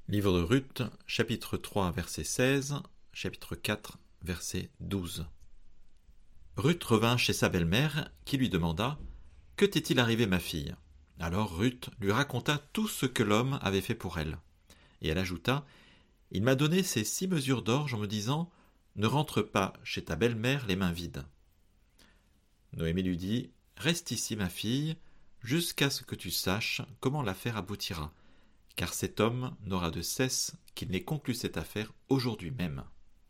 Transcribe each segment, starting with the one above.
Livre de Ruth, chapitre 3, verset 16, chapitre 4, verset 12. Ruth revint chez sa belle-mère, qui lui demanda « Que t'est-il arrivé, ma fille ?» Alors Ruth lui raconta tout ce que l'homme avait fait pour elle. Et elle ajouta « Il m'a donné ces 6 mesures d'orge en me disant « Ne rentre pas chez ta belle-mère les mains vides. » Noémie lui dit « Reste ici, ma fille, jusqu'à ce que tu saches comment l'affaire aboutira. » Car cet homme n'aura de cesse qu'il n'ait conclu cette affaire aujourd'hui même.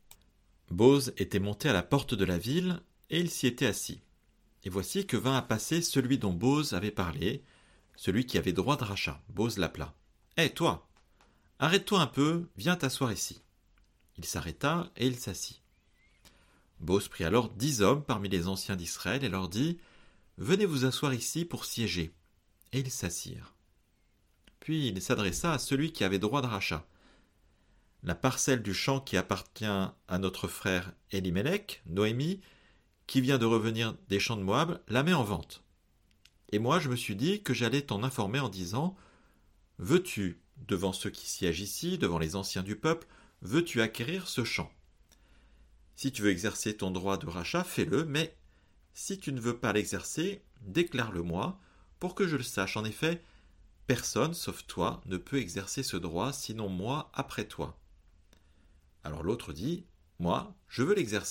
Boz était monté à la porte de la ville, et il s'y était assis. Et voici que vint à passer celui dont Boz avait parlé, celui qui avait droit de rachat. Boz l'appela. « Hé, toi, arrête-toi un peu, viens t'asseoir ici. » Il s'arrêta, et il s'assit. Boz prit alors 10 hommes parmi les anciens d'Israël, et leur dit « Venez vous asseoir ici pour siéger. » Et ils s'assirent. Puis il s'adressa à celui qui avait droit de rachat. « La parcelle du champ qui appartient à notre frère Élimélec, Noémie, qui vient de revenir des champs de Moab, la met en vente. Et moi je me suis dit que j'allais t'en informer en disant « Veux-tu, devant ceux qui siègent ici, devant les anciens du peuple, veux-tu acquérir ce champ ? Si tu veux exercer ton droit de rachat, fais-le, mais si tu ne veux pas l'exercer, déclare-le-moi, pour que je le sache. En effet, personne, sauf toi, ne peut exercer ce droit, sinon moi après toi. » Alors l'autre dit, « Moi, je veux l'exercer. »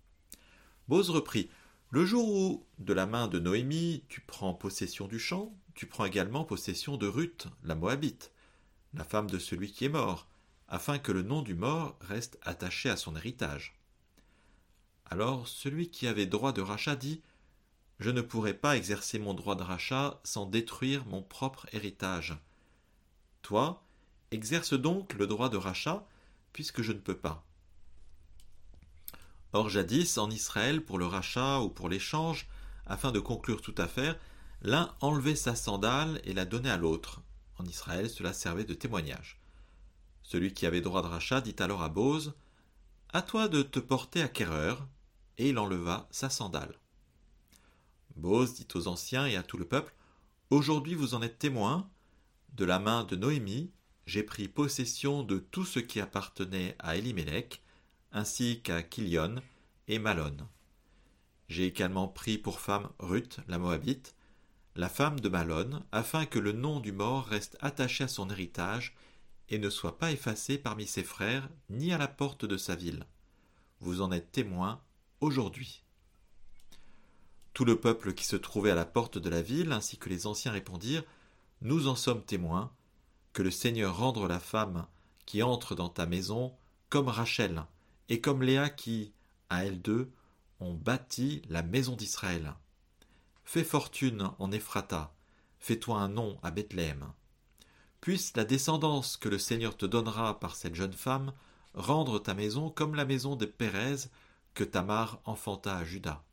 Boz reprit, « Le jour où, de la main de Noémie, tu prends possession du champ, tu prends également possession de Ruth, la Moabite, la femme de celui qui est mort, afin que le nom du mort reste attaché à son héritage. » Alors celui qui avait droit de rachat dit, « Je ne pourrai pas exercer mon droit de rachat sans détruire mon propre héritage. Toi, exerce donc le droit de rachat, puisque je ne peux pas. » Or jadis, en Israël, pour le rachat ou pour l'échange, afin de conclure toute affaire, l'un enlevait sa sandale et la donnait à l'autre. En Israël, cela servait de témoignage. Celui qui avait droit de rachat dit alors à Boz, « À toi de te porter acquéreur. » Et il enleva sa sandale. Boz dit aux anciens et à tout le peuple, « Aujourd'hui vous en êtes témoins. De la main de Noémie, j'ai pris possession de tout ce qui appartenait à Élimélec, ainsi qu'à Kilion et Malon. J'ai également pris pour femme Ruth, la Moabite, la femme de Malon, afin que le nom du mort reste attaché à son héritage et ne soit pas effacé parmi ses frères ni à la porte de sa ville. Vous en êtes témoins aujourd'hui. » Tout le peuple qui se trouvait à la porte de la ville, ainsi que les anciens répondirent, « Nous en sommes témoins, que le Seigneur rende la femme qui entre dans ta maison comme Rachel, et comme Léa qui, à elles deux, ont bâti la maison d'Israël. Fais fortune en Ephrata, fais-toi un nom à Bethléem. Puisse la descendance que le Seigneur te donnera par cette jeune femme rendre ta maison comme la maison de Pérez que Tamar enfanta à Juda.